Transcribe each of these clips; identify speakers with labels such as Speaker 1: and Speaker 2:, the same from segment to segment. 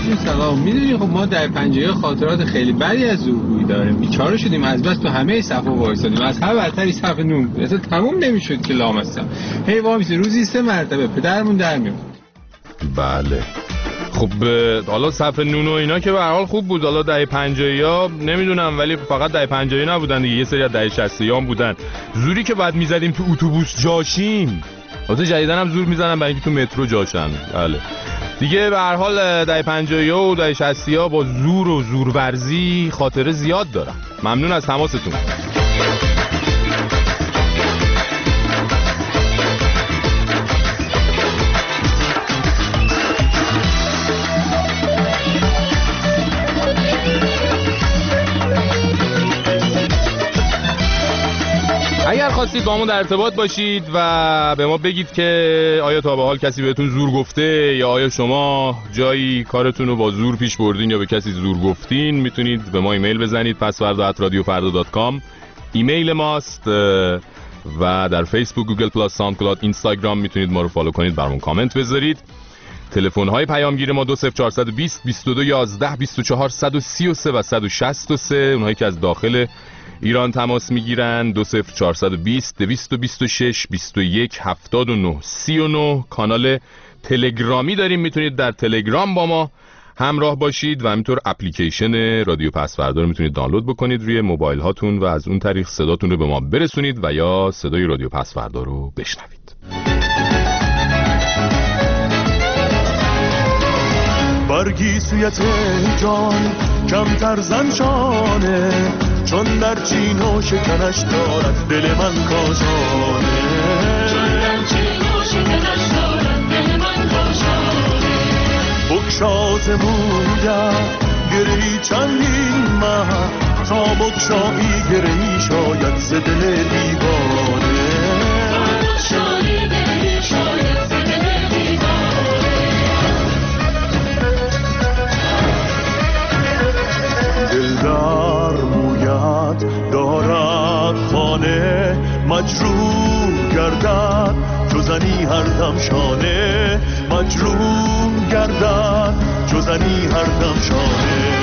Speaker 1: جون سلام. میدونی خب ما در 50 خاطرات خیلی بدی از زورگویی داریم. بیچاره شدیم از بس تو همه صفا وایسادیم، از هر بدتری صف نون اصلا تموم نمیشد که لامصب هی وامیسی روزی 3 مرتبه پدرمون در میومد.
Speaker 2: بله خب حالا صف نون و اینا که به هر حال خوب بود. حالا دهه 50ها نمیدونم ولی فقط دهه 50 نبودن دیگه، یه سری از دهه 60 هم بودن. زوری که بعد میزدیم تو اتوبوس جاشیم، البته جدیدن هم زور میزنن برای اینکه تو مترو جاشن. بله دیگه به هر حال دهه 50 و دهه 60 با زور و زورورزی خاطره زیاد دارم. ممنون از تماستون. اگر خواستید با ما در ارتباط باشید و به ما بگید که آیا تا به حال کسی بهتون زور گفته یا آیا شما جایی کارتون رو با زور پیش بردین یا به کسی زور گفتین، میتونید به ما ایمیل بزنید pasvarda@radiofarda.com ایمیل ماست و در فیسبوک، گوگل پلاس، ساوندکلاود، اینستاگرام میتونید ما رو فالو کنید، برامون کامنت بذارید. تلفن های پیامگیر ما 20420 2211 24 133 و 163. اونهایی که از داخل ایران تماس میگیرن 20420 226 21 79 39. کانال تلگرامی داریم، میتونید در تلگرام با ما همراه باشید و همینطور اپلیکیشن رادیو پسوردا رو میتونید دانلود بکنید روی موبایل هاتون و از اون طریق صداتون رو به ما برسونید و یا صدای رادیو پسوردا رو بشنوید.
Speaker 3: برگی سویت جان کمتر زنشانه، چون در چین و شکنش دارد دل من کاشانه، چون در چین و شکنش دارد دل من کاشانه. بکشاز موید گرهی چندین ماه، تا بکشایی گرهی شاید ز دل دیوانه، تا بکشایی گرهی شاید ز دل دیوانه. دلدار موید دارد خانه، مجروح گردد چو زنی هر دم شانه، مجروح گردد چو زنی هر دم شانه.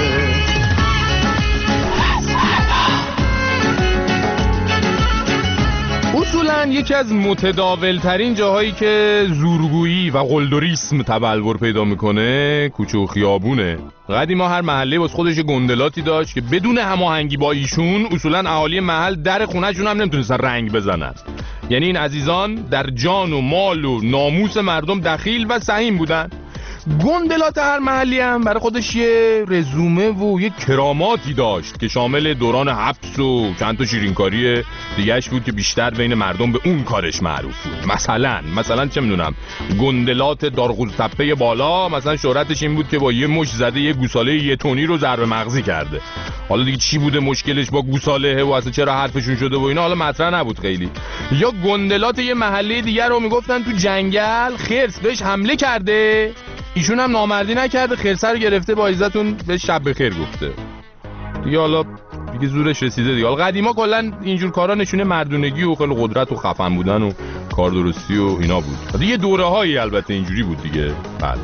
Speaker 2: اصولاً یکی از متداول ترین جاهایی که زورگویی و قلدریسم تبلور پیدا میکنه کوچه و خیابونه. قدیما هر محله واسه خودش گندلاتی داشت که بدون هماهنگی با ایشون اصولاً اهالی محل در خونه‌شون هم نمیتونستن رنگ بزنن. یعنی این عزیزان در جان و مال و ناموس مردم دخیل و سهیم بودن. گندلات هر محلی هم برای خودش یه رزومه و یه کراماتی داشت که شامل دوران حبس و چند تا شیرینکاری دیگه‌اش بود که بیشتر بین مردم به اون کارش معروف بود. مثلا چه میدونم گندلات دارغوز تپه بالا مثلا شهرتش این بود که با یه مش زده یه گوساله یه تونی رو ضربه مغزی کرده. حالا دیگه چی بوده مشکلش با گوساله و اصلا چرا حرفشون شده و اینا حالا مطرح نبود خیلی. یا گندلات یه محله دیگه رو میگفتن تو جنگل خرس بهش حمله کرده، ایشون هم نامردی نکرده، خرسه رو گرفته با عزتون به شب بخیر گفته. دیگه حالا دیگه زورش رسیده دیگه. حالا قدیما کلا اینجور کارا نشونه مردونگی و خیلی قدرت و خفن بودن و کار درستی و اینا بود. دیگه دوره‌هایی البته اینجوری بود دیگه. بله.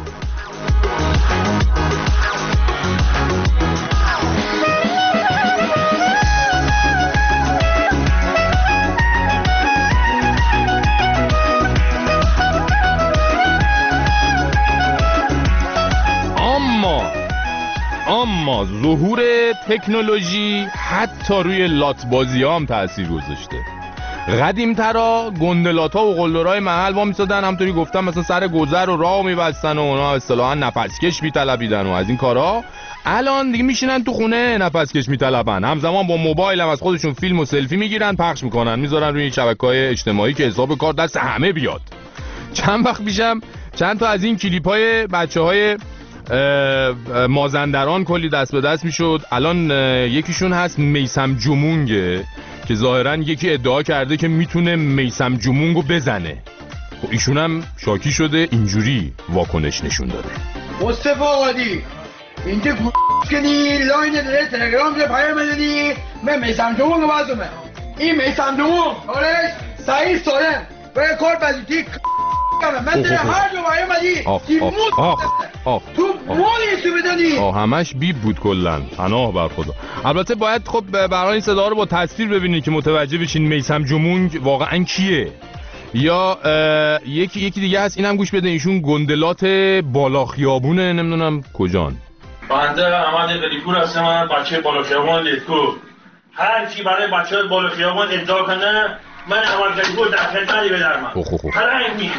Speaker 2: اما ظهور تکنولوژی حتی روی لاتبازی هم تأثیر گذاشته. قدیم‌ترا گندلات‌ها و قلدرهای محل وا می‌سادن، همونطوری گفتم مثلا سر گذر و راه می‌بستن و اونا اصطلاحاً نفسکش می‌طلبیدن و از این کارا. الان دیگه میشینن تو خونه نفسکش می‌طلبن، همزمان با موبایل هم از خودشون فیلم و سلفی میگیرن پخش میکنن میذارن روی شبکه‌های اجتماعی که حساب کار دست همه بیاد. چند وقت پیشم چند تا از این کلیپ‌های بچه‌های مازندران کلی دست به دست میشد. الان یکیشون هست میثم جمونگه که ظاهرا یکی ادعا کرده که میتونه میثم جمونگو بزنه. ایشون هم شاکی شده اینجوری واکنش نشون داده.
Speaker 4: مصطفی آقادی اینجا کنی لاین داره تلگرام رو پیام بدی من میثم جمونگو بازمه. این میثم جمونگ آرش صحیح سالم به کار بزیتی من در هر جو پیام بدی تو مالی تو بدانی.
Speaker 2: همش بیب بود کلن، پناه بر خدا. البته باید خب برای این صدا رو با تصویر ببینید که متوجه بشین میثم جمونگ واقعا کیه. یا یکی دیگه هست، اینم گوش بده، ایشون گندلات بالا خیابونه، نمیدونم کجان.
Speaker 5: بنده احمد قلیپور هستم، من بچه بالا خیابون لیتکو. هر کی برای بچه بالا خیابون ادعا کنه من احمد قلیپور در خدمتی بدرم. حالا این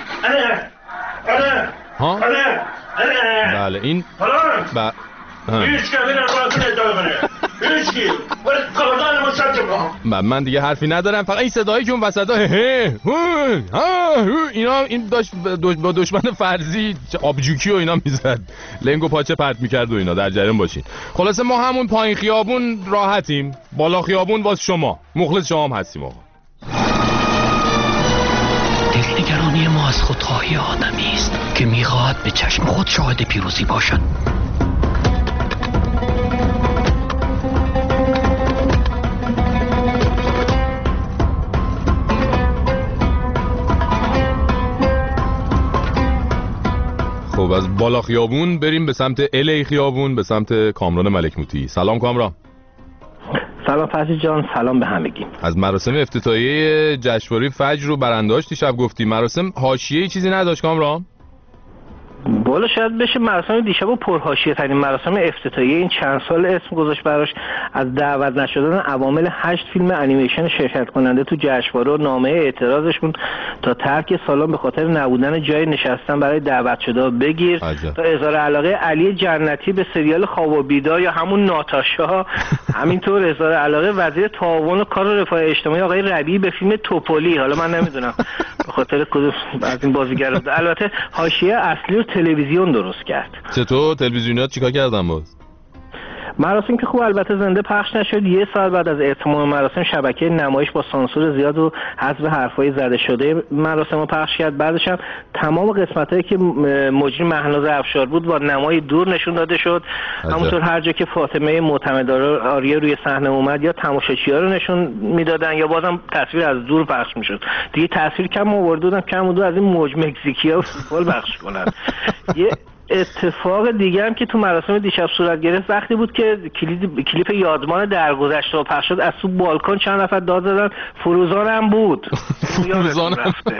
Speaker 2: بله این
Speaker 5: هیچ که بین راتون ادعا کنه، هیچ کی خبردان مستجب.
Speaker 2: من دیگه حرفی ندارم، فقط این صدایی که اون وسطا اینا این داشت با دشمن فرضی آبجوکی و اینا میزد، لنگ و پاچه پرت میکرد و اینا، در جریان باشین. خلاصه ما همون پایین خیابون راحتیم، بالا خیابون باز شما، مخلص شما هم هستیم آقا.
Speaker 6: دلنگرانی ما از خودخواهی آدمی است که میخواهد به چشم خود شاهد پیروزی باشد.
Speaker 2: خب از بالا خیابون بریم به سمت الی خیابون، به سمت کامران ملک موتی. سلام کامران.
Speaker 7: سلام فرشید جان، سلام به همگی.
Speaker 2: از مراسم افتتاحیه جشنواره فجر رو برنداشت دیشب گفتی، مراسم حاشیه‌ای چیزی نداشت کامران؟
Speaker 7: بالا شاید بشه مراسم دیشب و پرحاشیه ترین مراسم افتتاحیه این چند سال اسم گذاشت براش. از دعوت نشدن عوامل 8 فیلم انیمیشن شرکت کننده تو جشنواره و نامه اعتراضشون تا ترک سالن به خاطر نبودن جای نشستن برای دعوت شده بگیر تا اظهار علاقه علی جنتی به سریال خواب و بیدار یا همون ناتاشا، همینطور اظهار علاقه وزیر تعاون و کار رفاه اجتماعی آقای ربیعی به فیلم توپولی. حالا من نمیدونم به خاطر کدوم از این بازیگرا. البته حاشیه اصلی رو تلویزیون درست کرد.
Speaker 2: چطور تلویزیونات چیکار کردن باز؟
Speaker 7: مراسم که خوب البته زنده پخش نشد. یه سال بعد از اتمام مراسم شبکه نمایش با سانسور زیاد و حذف حرفای زده شده مراسم رو پخش کرد. بعدش هم تمام قسمتایی که مجری مهناز افشار بود با نمای دور نشون داده شد. همونطور هر جا که فاطمه معتمدآریه روی صحنه اومد یا تماشاچی‌ها رو نشون میدادن یا بازم تصویر از دور پخش میشد. دیگه تصویر کم آورده بودن، کم بود از این موج مکزیکی‌ها و فوتبال پخش کنن. یه اتفاق دیگه هم که تو مراسم دیشب صورت گرفت وقتی بود که کلیپ یادمان درگذشته رو پخش شد، از تو بالکن چند نفر داد زدن فروزان هم بود.
Speaker 2: فروزان رفته.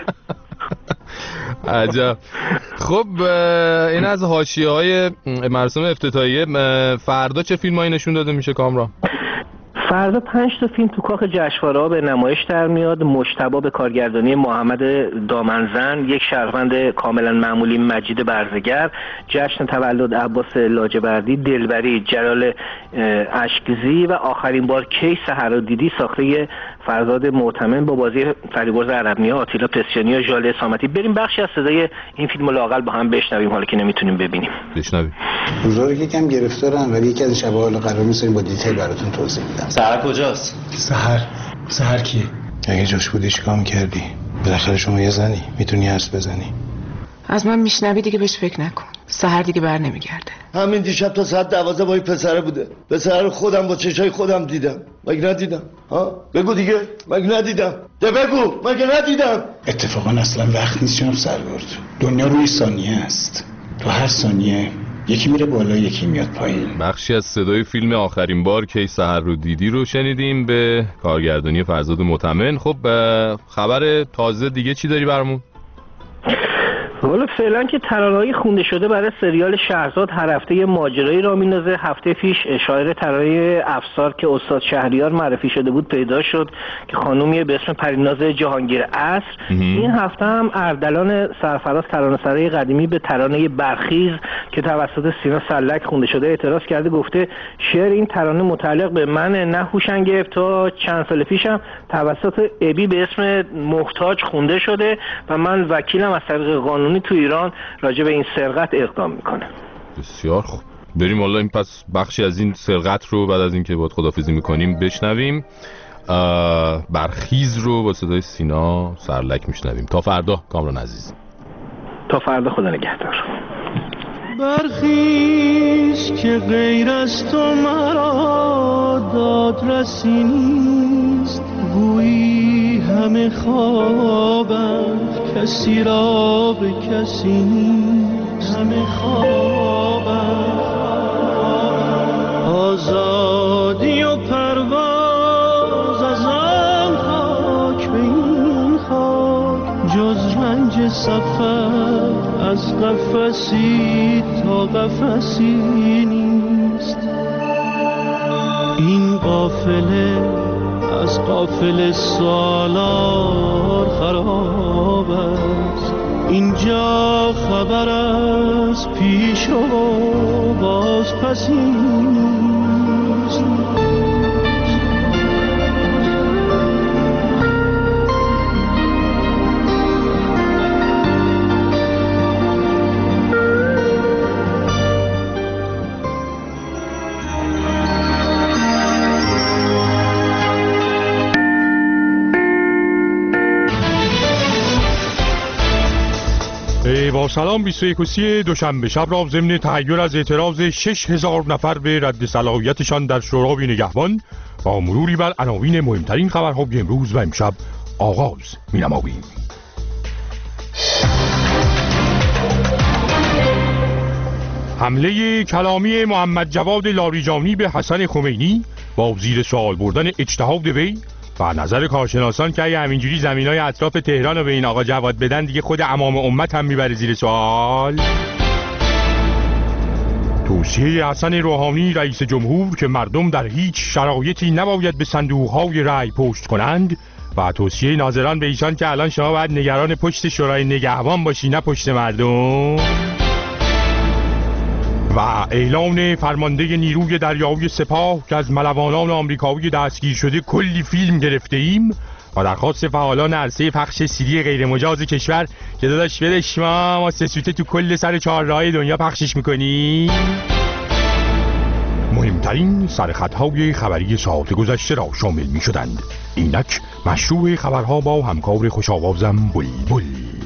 Speaker 2: عجب. خب این از حاشیه‌های مراسم افتتاحیه. فردا چه فیلمایی نشون داده میشه کامران؟
Speaker 7: فردا 5 تا فیلم تو کاخ جشنواره به نمایش در میاد. مجتبی به کارگردانی محمد دامنزن، یک شهروند کاملا معمولی مجید برزگر، جشن تولد عباس لاجوردی، دلبری جلال اشکزی و آخرین بار کی سحر رو دیدی ساخته فرزاد معتمن با بازی فریبرز عربنیا، آتیلا پسیانی و ژاله سامتی. بریم بخشی از صدای این فیلم رو لااقل با هم بشنویم حالا که نمیتونیم ببینیم.
Speaker 2: بشنویم.
Speaker 8: روزا رو یکم گرفتارم ولی یکی از شب‌ها حالا قرار می‌ذاریم با دیتیل براتون توضیح میدم.
Speaker 9: سحر کجاست؟
Speaker 8: سحر کیه؟ اگه جاش بودی چیکار می‌کردی؟ بالاخره شما یه زنی میتونی حرف بزنی.
Speaker 10: از من میشنوی دیگه بهش فکر نکن. سحر دیگه بر نمیگرده.
Speaker 9: همین دیشب تا ساعت 12 با این پسره بوده. پسره رو خودم با چشای خودم دیدم. مگه ندیدم؟ ها؟ بگو دیگه. مگه ندیدم؟ بگو. مگه ندیدم؟
Speaker 8: اتفاقا اصلا وقت نیست جناب سرورد. دنیا روی ثانیه است. تو هر ثانیه یکی میره بالا یکی میاد پایین.
Speaker 2: بخشی از صدای فیلم آخرین بار کی سحر رو دیدی رو شنیدیم به کارگردانی فرزاد معتمن. خب خبر تازه دیگه چی داری برامون؟
Speaker 7: حالا فعلا که ترانه‌های خونده شده برای سریال شهرزاد هر هفته یه ماجرایی را میندازه. هفته پیش شاعر ترانه افسار که استاد شهریار معرفی شده بود پیدا شد که خانومیه به اسم پریناز جهانگیر عصر. این هفته هم اردلان سرفراز ترانه‌سرای قدیمی به ترانه برخیز که توسط سینا سلک خونده شده اعتراض کرده، گفته شعر این ترانه متعلق به من نه هوشنگ گرفت. تا چند سال پیشم توسط ابی به اسم محتاج خونده شده و من وکیلم از طریق قانونی تو ایران راجع به این سرقت اقدام میکنه.
Speaker 2: بسیار خوب. بریم حالا این پس بخشی از این سرقت رو بعد از اینکه باید خداحافظی میکنیم بشنویم. برخیز رو با صدای سینا سرلک میشنویم. تا فردا کامران عزیز.
Speaker 7: تا فردا، خدا نگهدار.
Speaker 3: برخیز که غیر از تو مرا دادرسی نیست، گویی همه خوابند کسی را به کسی نیست، همه خوابند آزادی و پرواز از آن خاک به این خاک، جز رنج سفر از قفسی تا قفسی نیست. این قافله از قافله سالار خراب است، اینجا خبر از پیش و باز پسی نیست.
Speaker 2: با سلام 21 دوشنبه شب را ضمن تحیر از اعتراض 6000 نفر به رد صلاحیتشان در شورای نگهبان با مروری بر عناوین مهمترین خبرهای امروز و امشب آغاز می‌نماییم. حمله کلامی محمد جواد لاریجانی به حسن خمینی با زیر سوال بردن اجتهاد وی و نظر کارشناسان که اگه همینجوری زمینای اطراف تهران رو به این آقا جواد بدن دیگه خود امام امت هم میبره زیر سوال. توصیه حسن روحانی رئیس جمهور که مردم در هیچ شرایطی نباید به صندوق‌های رأی پشت کنند و توصیه ناظران به ایشان که الان شما باید نگران پشت شورای نگهبان باشی نه پشت مردم. و اعلان فرمانده نیروی دریایی سپاه که از ملوانان آمریکایی دستگیر شده کلی فیلم گرفته ایم و درخواست فعالان عرصه پخش سیدی غیر مجاز کشور که داداش بدش ما سسوته تو کل سر چهارراه دنیا پخشش میکنیم. مهمترین سرخطهای خبری ساعت گذشته را شامل می شدند. اینک مشروع خبرها با همکار خوش‌آوازم بلبل.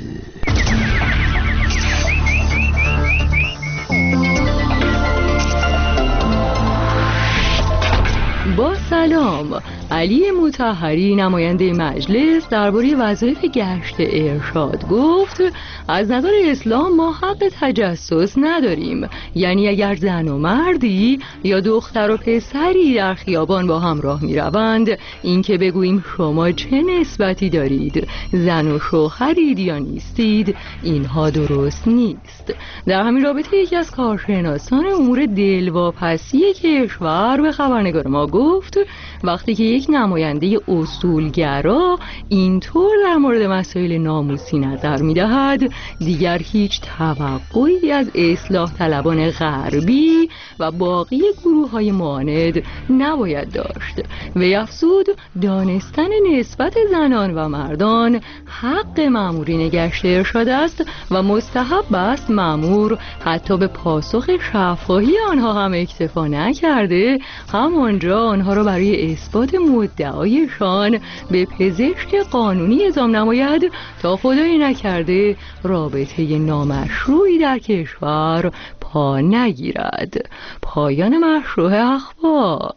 Speaker 11: با سلام. علی مطهری نماینده مجلس درباره وظایف گشت ارشاد گفت از نظر اسلام ما حق تجسس نداریم، یعنی اگر زن و مردی یا دختر و پسری در خیابان با هم راه می روند این که بگوییم شما چه نسبتی دارید، زن و شوهرید یا نیستید، اینها درست نیست. در همین رابطه یکی از کارشناسان امور دلواپسی کشور به خبرنگار ما گفت وقتی که یک نماینده اصولگرا اینطور در مورد مسائل ناموسی نظر می‌دهد دیگر هیچ توقعی از اصلاح طلبان غربی و باقی گروه‌های معاند نباید داشت. وی افزود دانستن نسبت زنان و مردان حق مأمورین گشت ارشاد است و مستحب است مأمور حتی به پاسخ شفاهی آنها هم اکتفا نکرده همانجا آنها را برای اثبات مدعایشان به پزشک قانونی اعزام نماید تا خدایی نکرده رابطه نامشروعی در کشور پا نگیرد. پایان مشروع اخبار.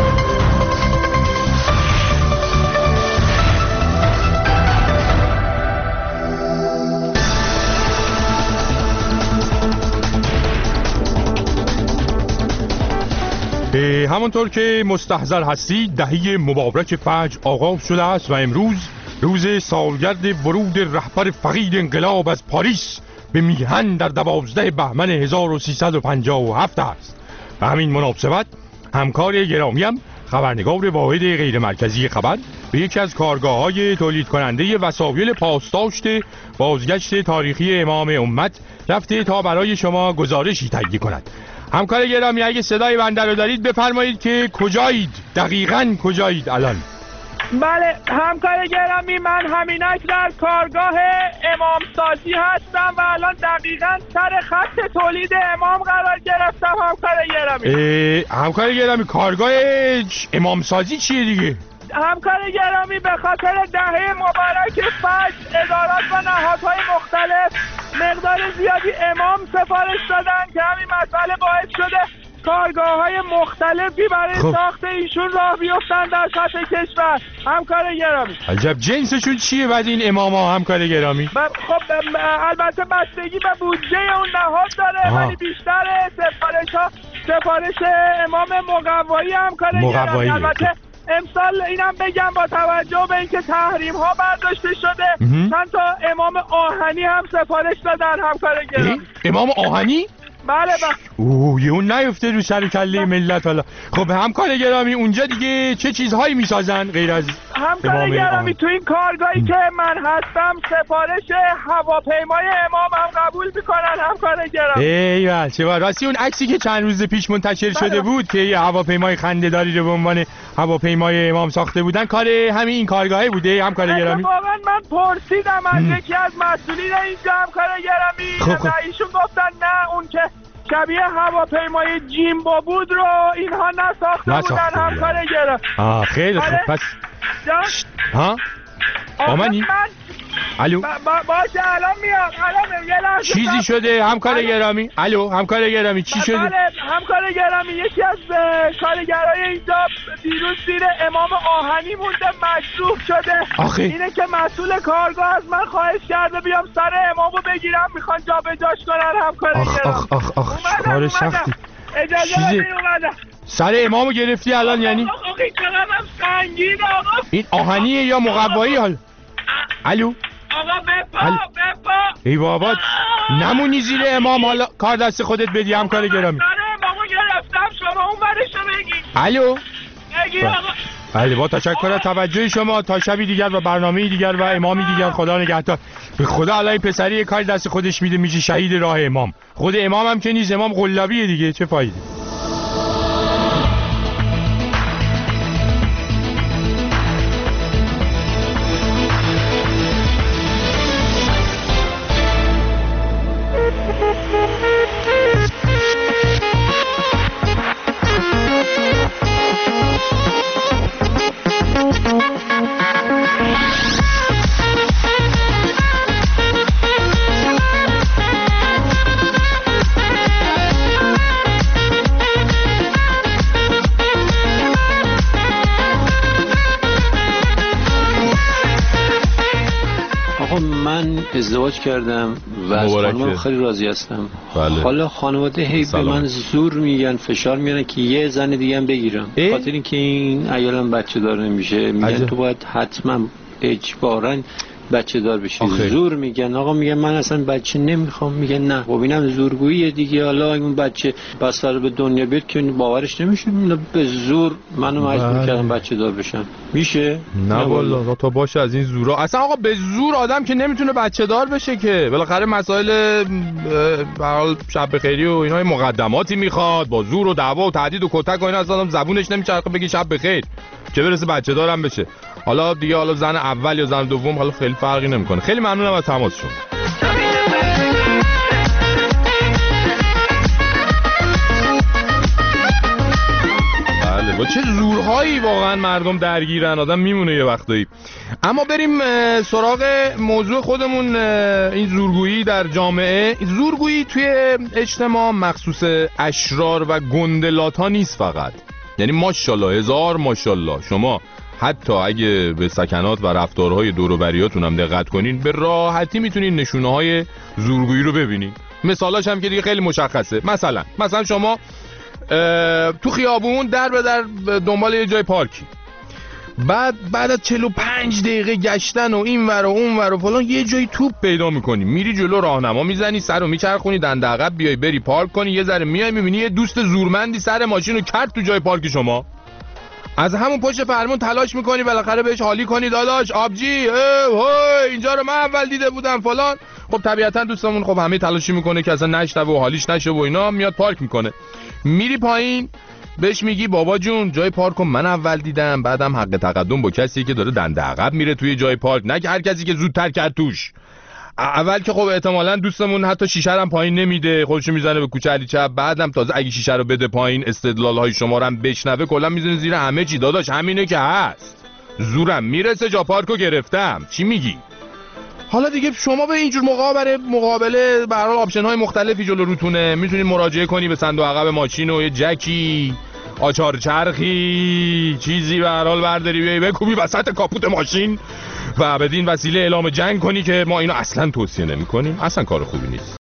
Speaker 2: همانطور که مستحضر هستید دهه مبارک فجر آغاز شده است و امروز روز سالگرد ورود رهبر فقید انقلاب از پاریس به میهن در 12 بهمن 1357 است. به همین مناسبت همکار گرامیم خبرنگار واحد غیر مرکزی خبر به یکی از کارگاه‌های تولید کننده وسایل پاسداشت بازگشت تاریخی امام امت رفته تا برای شما گزارشی تهیه کند. همکار گرامی اگه صدای بنده رو دارید بفرمایید که کجایید؟ دقیقاً کجایید الان؟
Speaker 12: بله همکار گرامی من همینک در کارگاه امامسازی هستم و الان دقیقاً سر خط تولید امام قرار گرفتم. همکار گرامی
Speaker 2: کارگاه امامسازی چیه دیگه؟
Speaker 12: همکار گرامی به خاطر دهه مبارک فجر ادارات و نهادهای مختلف مقدار زیادی امام سفارش دادن که همین مسئله باعث شده کارگاه کارگاه‌های مختلفی برای ساخت ایشون راه بیفتن در سطح کشور. همکار گرامی
Speaker 2: عجب جنسشون چیه بعد این اماما همکار گرامی؟
Speaker 12: خب البته بستگی به بودجه اون نهاد داره، ولی بیشتر سفارش امام مقوایی همکار گرامی. البته امسال اینم بگم با توجه به اینکه تحریم ها برداشته شده چند تا امام آهنی هم سفارش دادن همکار گرامی.
Speaker 2: امام آهنی؟
Speaker 12: بله.
Speaker 2: یه اون نیفته رو سر کله ملت. حالا خب همکار گرامی اونجا دیگه چه چیزهایی میسازن غیر از
Speaker 12: همکار گرامی؟ تو این کارگاهی که من هستم سفارش هواپیمای امام هم قبول میکنن همکار گرامی.
Speaker 2: ایول چه راستی اون عکسی که چند روز پیش منتشر شده بود که یه هواپیمای خنده‌داری رو به عنوان هواپیمای امام ساخته بودن کار همین این کارگاهه بوده همکار گرامی؟
Speaker 12: واقعا من پرسیدم از یکی از مسئولین اینجا همکار گرامی. ایشون گفتن نه اون که شبیه هواپیمای جیمبو بود رو اینها نساخته بودن همکار گرامی.
Speaker 2: خیلی خوب. پس ها آمانی؟ الو
Speaker 12: باشه الان میام یه لحظه.
Speaker 2: چیزی شده همکار گرامی؟ الو همکار گرامی چی شده؟
Speaker 12: بله همکار گرامی یکی از کارگرای اینجا دیروز زیر امام آهنی مونده مجروح شده. اینه که مسئول کارگاه از من خواهش کرده بیام سر امامو بگیرم، میخوان جابجاش کنن همکار گرامی.
Speaker 2: کار سختی.
Speaker 12: اجازه بدید اومدم.
Speaker 2: سر امامو گرفتی الان یعنی؟
Speaker 12: آقا چقدرم سنگین آقا.
Speaker 2: این آهنیه یا مقوایی حال؟ الو
Speaker 12: آقا بپا
Speaker 2: ای بابا نمونی زیر امام حالا کار دست خودت بدی همکار گرامی.
Speaker 12: سر امامو گرفتم شما اون برشو بگی.
Speaker 2: الو
Speaker 12: بگی آقا.
Speaker 2: بله با تشکر از توجه شما. تا شبی دیگر و برنامه‌ای دیگر و امامی دیگر خدا نگهدار. به خدا الان پسری یه کار دست خودش میده میشه شهید راه امام. خود امام هم که نیست، امام قلابیه دیگه، چه فایده.
Speaker 6: ازدواج کردم و از خانمم خیلی راضی هستم.
Speaker 2: بله.
Speaker 6: حالا خانواده هی به من زور میگن، فشار میارن که یه زن دیگه هم بگیرم، خاطر اینکه این عیالم بچه دار نمیشه. میگن تو باید حتما اجباراً بچه دار بشی. زور میگن. آقا میگن من اصلا بچه نمیخوام. میگن نه خب اینم زورگوییه دیگه. حالا اون بچه بس به دنیا بیاد که باورش نمیشه، به زور منو مجبور کردم بچه دار بشم. میشه؟
Speaker 2: نه والله تا باشه از این زورا. اصلا آقا به زور آدم که نمیتونه بچه دار بشه که. بالاخره مسائل به شب بخیری و اینا مقدماتی میخواد، با زور و دعوا و تهدید و کتک و اینا اصلا زبونش نمیچرخه بگه شب بخیر، چه برسه بچه دارم بشه. حالا دیگه حالا زن اول یا زن دوم حالا خیلی فرقی نمیکنه. خیلی ممنونم از تماسشون. بله با چه زورهایی واقعا مردم درگیرن، آدم میمونه یه وقتایی. اما بریم سراغ موضوع خودمون. این زورگویی در جامعه، زورگویی توی اجتماع مخصوص اشرار و گندلات ها نیست فقط. یعنی ماشاءالله هزار ماشاءالله شما حتی اگه به سکنات و رفتارهای دور و بریاتون هم دقت کنین به راحتی میتونین نشونه‌های زورگویی رو ببینین. مثالاش هم که دیگه خیلی مشخصه. مثلا شما تو خیابون در به در دنبال یه جای پارکی، بعد از 45 دقیقه گشتن و این ور و اون ور و فلان یه جایی توپ پیدا میکنی، میری جلو راهنما میزنی، سرو میچرخونی دنده عقب بیای بری پارک کنی، یه ذره میای میبینی یه دوست زورمندی سر ماشین رو کرد تو جای پارک شما. از همون پشت فرمون تلاش میکنی بالاخره بهش حالی کنی، داداش آبجی اینجا رو من اول دیده بودم فلان. خب طبیعتا دوستمون خب همه تلاشی میکنه که اصلا نشنوه و حالیش نشه و اینا، میاد پارک میکنه. میری پایین بهش میگی بابا جون جای پارک من اول دیدم، بعدم حق تقدم با کسی که داره دنده عقب میره توی جای پارک، نه که هر کسی که زودتر کرد توش. اول که خب احتمالاً دوستمون حتی شیشه رو هم پایین نمیده، خودشو میزنه به کوچه علی چپ، بعدم تازه اگه شیشه رو بده پایین استدلال‌های شما رو هم بشنوه کلا میزنه زیر همه چی. داداش همینه که هست، زورم میرسه جا پارکو گرفتم، چی میگی؟ حالا دیگه شما به اینجور مقابله به هر حال آپشن های مختلفی جلو روتونه، میتونید مراجعه کنی به صندوق عقب ماشین و یه جکی، آچار چرخی، چیزی به هر حال برداری بیای بکوبی وسط کاپوت ماشین و بدین وسیله اعلام جنگ کنی که ما اینو اصلا توصیه نمی‌کنیم، اصلا کار خوبی نیست.